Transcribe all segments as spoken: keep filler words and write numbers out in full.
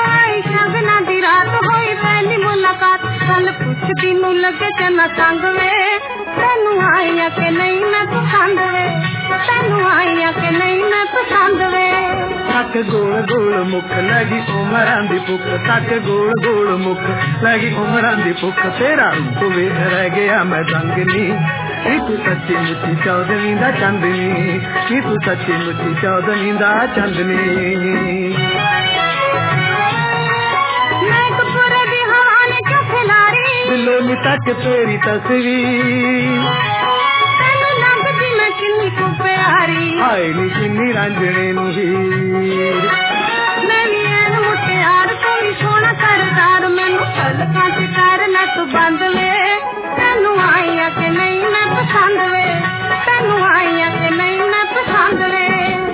आई शगना दी रात होई पहली मुलाकात कल पुछदी नू लगे चना संग वे तेनू आईया के नहीं मैं पसंद वे तेनू आईया के नहीं मैं पसंद वे तक गोल गोल मुख लगी उमरां दी भुख तक गोल गोल मुख लगी उमरां दी भुख तेरा रूप वेख रह गया मैं दंगनी नी तू सच्ची मुच्ची चौदवी दा चांदनी नी तू सच्ची मुच्ची चौदवी दा चांदनी मैं कपूर दी हवा ने चखलारी दिलों में तक तेरी तस्वीर तेनू लगदी मैं किन्नी को प्यारी हाय नी किन्नी रांझणे नू हीर मैं भी ऐन मुटियार कोई सोना करदार मैनू पलकां च कर लै तू बंद वे तेनू आईया के नहीं मैं पसंद वे तेनू आईया के नहीं मैं पसंद वे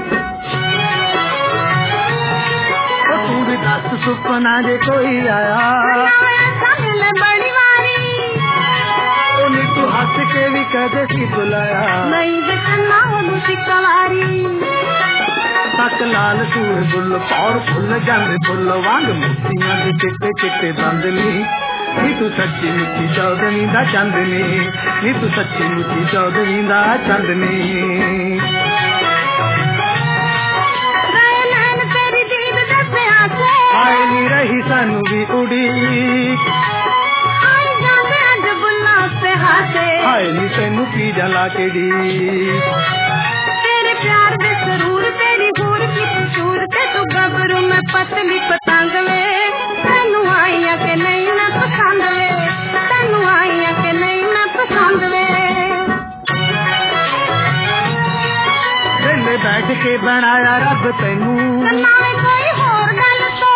ओ तू भी दस सुपना जे कोई आया मिले बड़ी वारी ओ नी तू हंस के भी कदे सी बुलाया नहीं देखना ओनू शिकवारी तक लाल सूर बुल और फुल जांदे फुल वांग मोतियां दे चिट्टे चिट्टे बंदनी नी तू सच्ची मुच्ची चौदवी दा चांदनी नी तू सच्ची मुच्ची चौदवी दा चांदनी नैन तेरी दीद दे प्यासे आए नी रही सानू भी उड़ी आई जांदे अज बुल्ला से हासे आए नी तैनू की जला के दी तेरे प्यार दे सरूर तेरी हूर की कसूर ते तू गबरू में पतली पतंग वे तेनू आईया के नहीं मैं पसंद वे तेनू आईया के नहीं मैं पसंद वे वेले बैठ के बनाया रब तैनू नाले कोई होर गल तो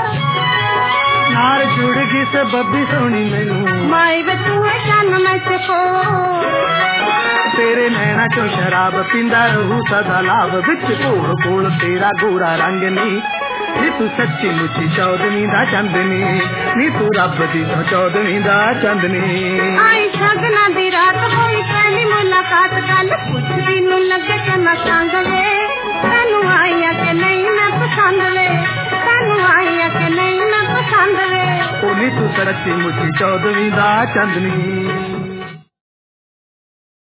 नार जुड़ गई से बब्बी सोनी मैनू माई वे तू है चन में से को तेरे नैना चो शराब पींदा रहू सदा लाभ बिच कोल कोल तेरा गोरा रंग नी नी तू सच्ची मुच्ची चौदवी दा चांदनी नी तू रब दी तो चौदवी दा चांदनी आई शगना दी रात होई पहली मुलाकात कल पुछदी नू लगे चना संग वे तेनू आईया के नहीं मैं पसंद वे तेनू आईया के नहीं मैं पसंद वे ओ नी तू सच्ची मुच्ची चौदवी दा चांदनी।